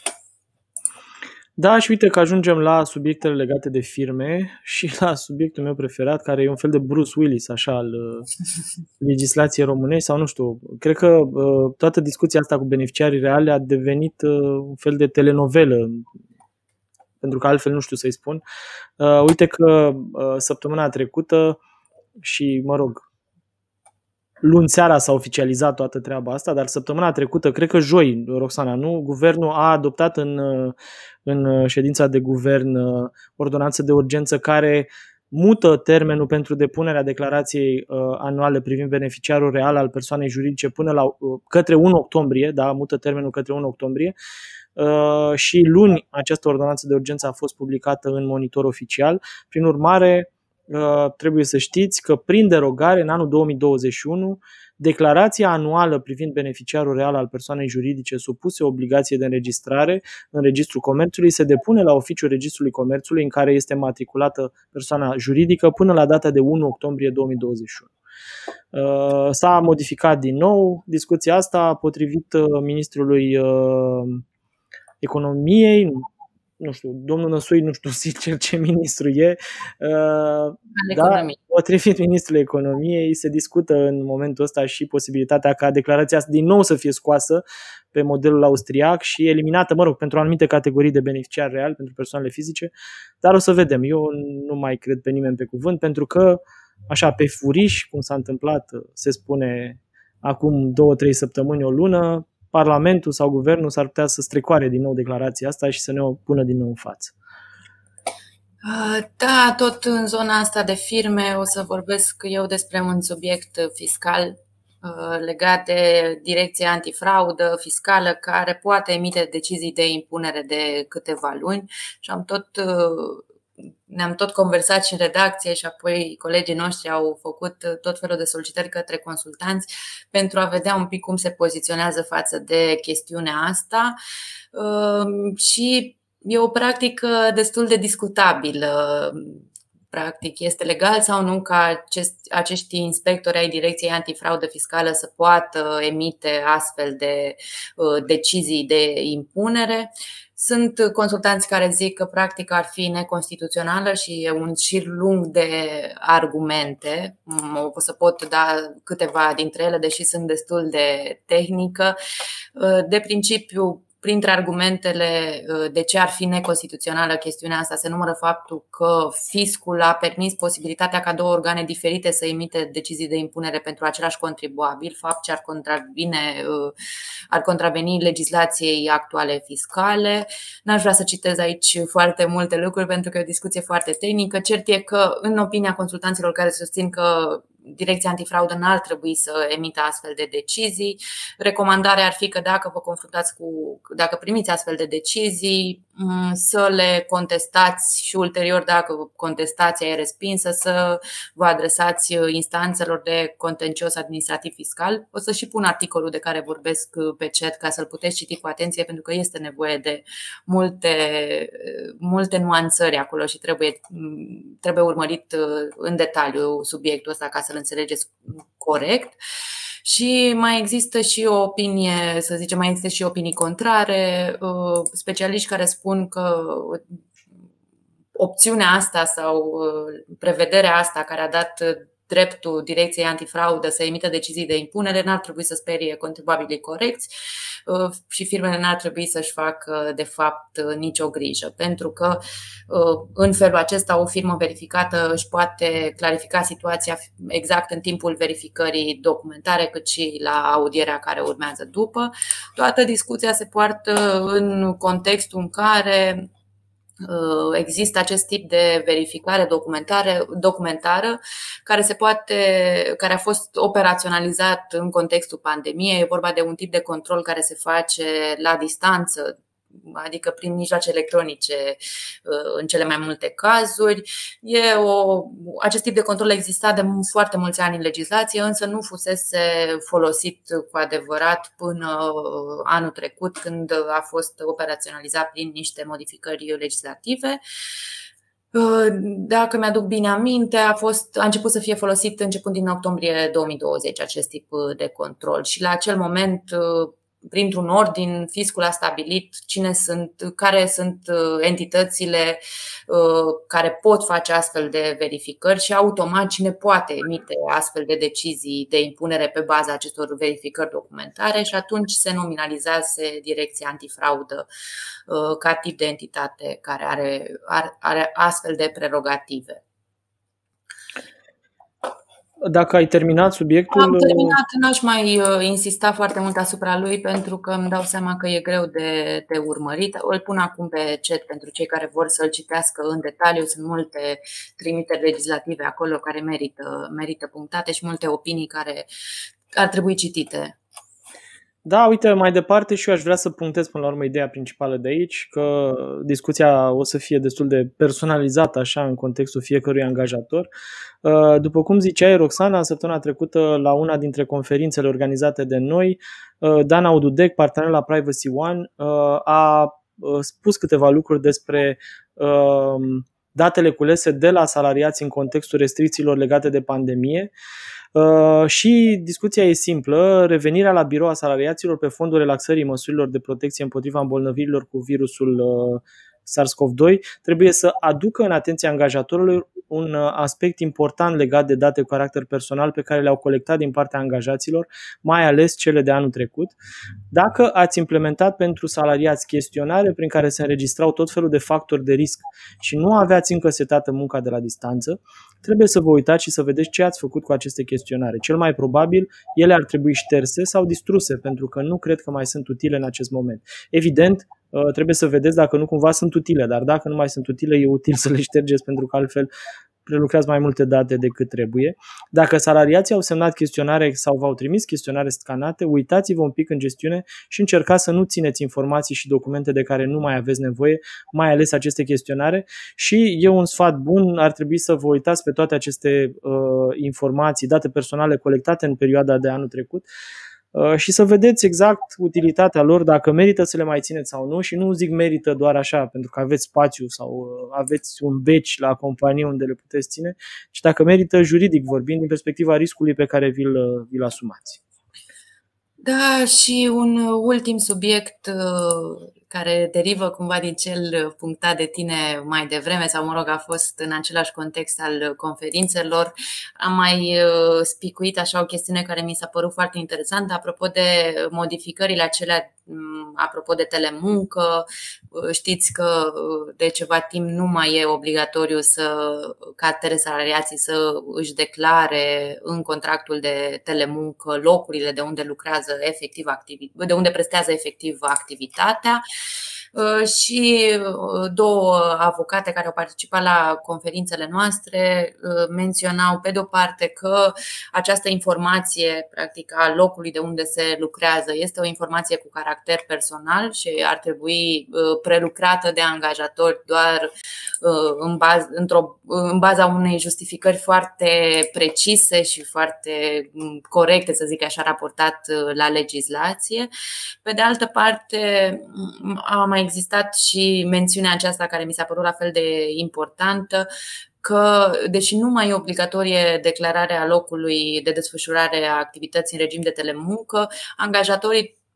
[SPEAKER 4] Da, și uite că ajungem la subiectele legate de firme și la subiectul meu preferat, care e un fel de Bruce Willis așa al legislației românești, sau nu știu, cred că toată discuția asta cu beneficiarii reale a devenit un fel de telenovelă, pentru că altfel nu știu să-i spun. Uh, uite că uh, săptămâna trecută și, mă rog, luni seara s-a oficializat toată treaba asta, dar săptămâna trecută, cred că joi, Roxana, nu? Guvernul a adoptat în, în ședința de guvern ordonanță de urgență care mută termenul pentru depunerea declarației uh, anuale privind beneficiarul real al persoanei juridice până la uh, către unu octombrie, da, mută termenul către unu octombrie. Uh, și luni această ordonanță de urgență a fost publicată în Monitor Oficial. Prin urmare, uh, trebuie să știți că prin derogare în anul două mii douăzeci și unu declarația anuală privind beneficiarul real al persoanei juridice supuse obligației de înregistrare în Registrul Comerțului se depune la oficiul Registrului Comerțului în care este matriculată persoana juridică până la data de unu octombrie două mii douăzeci și unu. Uh, s-a modificat din nou discuția asta potrivit uh, ministrului uh, Economiei, nu știu, domnul Năsui, nu știu sincer ce ministru e, dar potrivit ministrului Economiei se discută în momentul ăsta și posibilitatea ca declarația asta din nou să fie scoasă pe modelul austriac și eliminată, mă rog, pentru anumite categorii de beneficiari reali, pentru persoanele fizice, dar o să vedem. Eu nu mai cred pe nimeni pe cuvânt, pentru că așa pe furiș, cum s-a întâmplat, se spune acum două, trei săptămâni, o lună, Parlamentul sau Guvernul s-ar putea să strecoare din nou declarația asta și să ne o pună din nou în față.
[SPEAKER 3] Da, tot în zona asta de firme o să vorbesc eu despre un subiect fiscal legat de Direcția Antifraudă Fiscală, care poate emite decizii de impunere de câteva luni și am tot ne-am tot conversat și în redacție și apoi colegii noștri au făcut tot felul de solicitări către consultanți pentru a vedea un pic cum se poziționează față de chestiunea asta și e o practică destul de discutabilă. Practic, este legal sau nu ca acest, acești inspectori ai Direcției Antifraudă Fiscală să poată emite astfel de uh, decizii de impunere. Sunt consultanți care zic că practica ar fi neconstituțională și e un șir lung de argumente. O să pot da câteva dintre ele, deși sunt destul de tehnică. De principiu, printre argumentele de ce ar fi neconstituțională chestiunea asta se numără faptul că fiscul a permis posibilitatea ca două organe diferite să emite decizii de impunere pentru același contribuabil, fapt ce ar contravine, ar contraveni legislației actuale fiscale. N-aș vrea să citez aici foarte multe lucruri pentru că e o discuție foarte tehnică. Cert e că, în opinia consultanților care susțin că Direcția Antifraudă n-ar trebui să emită astfel de decizii, recomandarea ar fi că dacă vă confruntați cu, dacă primiți astfel de decizii, să le contestați și ulterior, dacă contestația e respinsă, să vă adresați instanțelor de contencios administrativ fiscal. O să și pun articolul de care vorbesc pe chat ca să-l puteți citi cu atenție, pentru că este nevoie de multe, multe nuanțări acolo și trebuie, trebuie urmărit în detaliu subiectul ăsta ca să-l înțelegeți corect. Și mai există și o opinie, să zicem, mai există și opinii contrare, specialiști care spun că opțiunea asta sau prevederea asta care a dat dreptul Direcției Antifraudă să emită decizii de impunere, n-ar trebui să sperie contribuabilii corecți și firmele n-ar trebui să-și facă de fapt nicio grijă, pentru că în felul acesta o firmă verificată își poate clarifica situația exact în timpul verificării documentare, cât și la audierea care urmează după. Toată discuția se poartă în contextul în care există acest tip de verificare documentară care se poate, care a fost operaționalizat în contextul pandemiei. E vorba de un tip de control care se face la distanță, adică prin mijloace electronice în cele mai multe cazuri. E o, acest tip de control exista de foarte mulți ani în legislație, însă nu fusese folosit cu adevărat până anul trecut, când a fost operaționalizat prin niște modificări legislative. Dacă mi-aduc bine aminte, a, fost, a început să fie folosit începând din octombrie două mii douăzeci acest tip de control și la acel moment, printr-un ordin, fiscul a stabilit cine sunt, care sunt entitățile care pot face astfel de verificări și automat cine poate emite astfel de decizii de impunere pe baza acestor verificări documentare și atunci se nominalizase Direcția Antifraudă ca tip de entitate care are, are, are astfel de prerogative.
[SPEAKER 4] Dacă ai terminat subiectul...
[SPEAKER 3] Am terminat, n-aș mai insista foarte mult asupra lui pentru că îmi dau seama că e greu de, de urmărit. Îl pun acum pe chat pentru cei care vor să-l citească în detaliu. Sunt multe trimiteri legislative acolo care merită, merită punctate și multe opinii care ar trebui citite.
[SPEAKER 4] Da, uite, mai departe și eu aș vrea să punctez până la urmă ideea principală de aici, că discuția o să fie destul de personalizată așa în contextul fiecărui angajator. După cum ziceai, Roxana, săptămâna trecută la una dintre conferințele organizate de noi, Dana Ududec, partener la Privacy One, a spus câteva lucruri despre datele culese de la salariați în contextul restricțiilor legate de pandemie. Uh, și discuția e simplă, revenirea la birou a salariaților pe fondul relaxării măsurilor de protecție împotriva îmbolnăvirilor cu virusul uh, SARS-CoV doi trebuie să aducă în atenția angajatorilor un aspect important legat de date cu caracter personal pe care le-au colectat din partea angajaților, mai ales cele de anul trecut. Dacă ați implementat pentru salariați chestionare prin care se înregistrau tot felul de factori de risc și nu aveați încă setată munca de la distanță, trebuie să vă uitați și să vedeți ce ați făcut cu aceste chestionare. Cel mai probabil, ele ar trebui șterse sau distruse, pentru că nu cred că mai sunt utile în acest moment. Evident, trebuie să vedeți dacă nu cumva sunt utile, dar dacă nu mai sunt utile, e util să le ștergeți, pentru că altfel prelucrați mai multe date decât trebuie. Dacă salariații au semnat chestionare sau v-au trimis chestionare scanate, uitați-vă un pic în gestiune și încercați să nu țineți informații și documente de care nu mai aveți nevoie, mai ales aceste chestionare. Și e un sfat bun, ar trebui să vă uitați pe toate aceste uh, informații, date personale colectate în perioada de anul trecut, și să vedeți exact utilitatea lor, dacă merită să le mai țineți sau nu. Și nu zic merită doar așa pentru că aveți spațiu sau aveți un beci la companie unde le puteți ține, ci dacă merită juridic vorbind din perspectiva riscului pe care vi-l, vi-l asumați.
[SPEAKER 3] Da, și un ultim subiect care derivă cumva din cel punctat de tine mai devreme, sau mă rog, a fost în același context al conferințelor. Am mai spicuit așa o chestiune care mi s-a părut foarte interesantă apropo de modificările acelea, apropo de telemuncă. Știți că de ceva timp nu mai e obligatoriu să, ca telesalariații să își declare în contractul de telemuncă locurile de unde lucrează efectiv, de unde prestează efectiv activitatea. Și două avocate care au participat la conferințele noastre menționau pe de o parte că această informație practic a locului de unde se lucrează este o informație cu caracter personal și ar trebui prelucrată de angajatori doar în, baz, într-o, în baza unei justificări foarte precise și foarte corecte, să zic așa, raportat la legislație. Pe de altă parte, a mai existat și mențiunea aceasta care mi s-a părut la fel de importantă, că deși nu mai e obligatorie declararea locului de desfășurare a activității în regim de telemuncă, angajatorii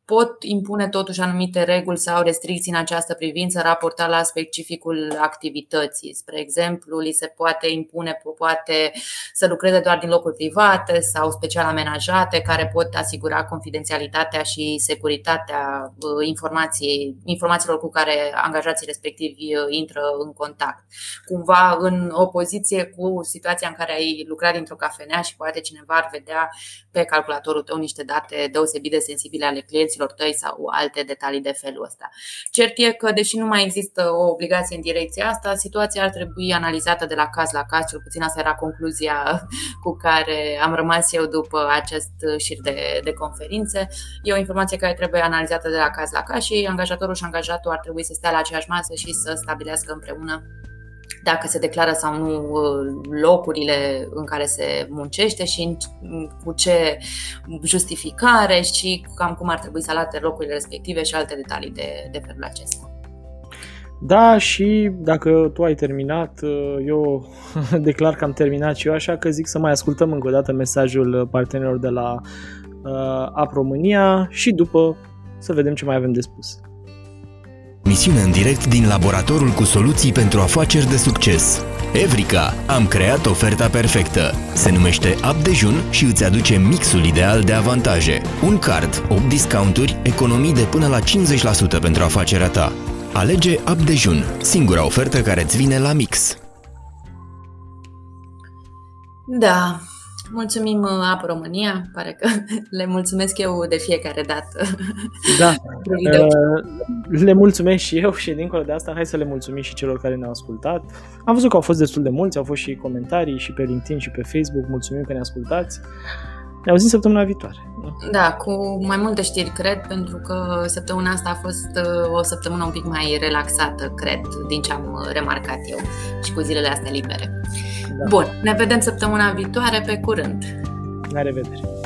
[SPEAKER 3] pot impune totuși anumite reguli sau restricții în această privință, raportat la specificul activității. Spre exemplu, li se poate impune, poate să lucreze doar din locuri private sau special amenajate, care pot asigura confidențialitatea și securitatea informației, informațiilor cu care angajații respectivi intră în contact. Cumva în opoziție cu situația în care ai lucrat dintr-o cafenea și poate cineva ar vedea pe calculatorul tău niște date deosebit de sensibile ale clienților tăi sau alte detalii de felul ăsta. Cert e că, deși nu mai există o obligație în direcția asta, situația ar trebui analizată de la caz la caz, cel puțin asta era concluzia cu care am rămas eu după acest șir de, de conferințe. E o informație care trebuie analizată de la caz la caz și angajatorul și angajatul ar trebui să stea la aceeași masă și să stabilească împreună dacă se declară sau nu locurile în care se muncește și cu ce justificare și cam cum ar trebui să arate locurile respective și alte detalii de, de felul acesta.
[SPEAKER 4] Da, și dacă tu ai terminat, eu declar că am terminat și eu, așa că zic să mai ascultăm încă o dată mesajul partenerilor de la uh, App România și după să vedem ce mai avem de spus.
[SPEAKER 5] Misiune în direct din laboratorul cu soluții pentru afaceri de succes. Evrica, am creat oferta perfectă. Se numește App Dejun și îți aduce mixul ideal de avantaje. Un card, opt discounturi, economii de până la cincizeci la sută pentru afacerea ta. Alege App Dejun, singura ofertă care îți vine la mix.
[SPEAKER 3] Da, mulțumim App România, pare că le mulțumesc eu de fiecare dată.
[SPEAKER 4] Da, le mulțumesc și eu și dincolo de asta hai să le mulțumim și celor care ne-au ascultat. Am văzut că au fost destul de mulți, au fost și comentarii și pe LinkedIn și pe Facebook, mulțumim că ne ascultați. Ne auzim săptămâna viitoare.
[SPEAKER 3] Da, cu mai multe știri, cred, pentru că săptămâna asta a fost o săptămână un pic mai relaxată, cred, din ce am remarcat eu și cu zilele astea libere. Da. Bun, ne vedem săptămâna viitoare, pe curând!
[SPEAKER 4] La revedere!